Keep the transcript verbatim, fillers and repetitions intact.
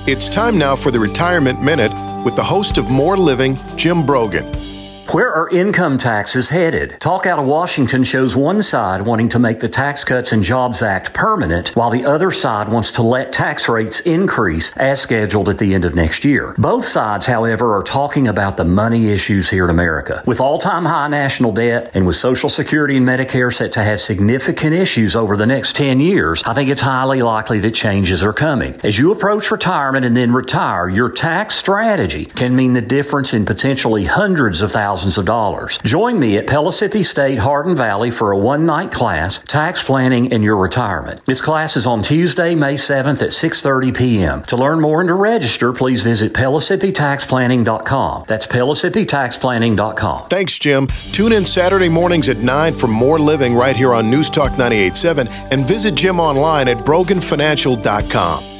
It's time now for the Retirement Minute with the host of More Living, Jim Brogan. Where are income taxes headed? Talk out of Washington shows one side wanting to make the Tax Cuts and Jobs Act permanent, while the other side wants to let tax rates increase as scheduled at the end of next year. Both sides, however, are talking about the money issues here in America. With all-time high national debt and with Social Security and Medicare set to have significant issues over the next ten years, I think it's highly likely that changes are coming. As you approach retirement and then retire, your tax strategy can mean the difference in potentially hundreds of thousands of dollars. Join me at Pellissippi State Hardin Valley for a one-night class, Tax Planning and Your Retirement. This class is on Tuesday, May seventh at six thirty p.m. To learn more and to register, please visit Pellissippi Tax Planning dot com. That's Pellissippi Tax Planning dot com. Thanks, Jim. Tune in Saturday mornings at nine for More Living right here on News Talk ninety-eight point seven and visit Jim online at Brogan Financial dot com.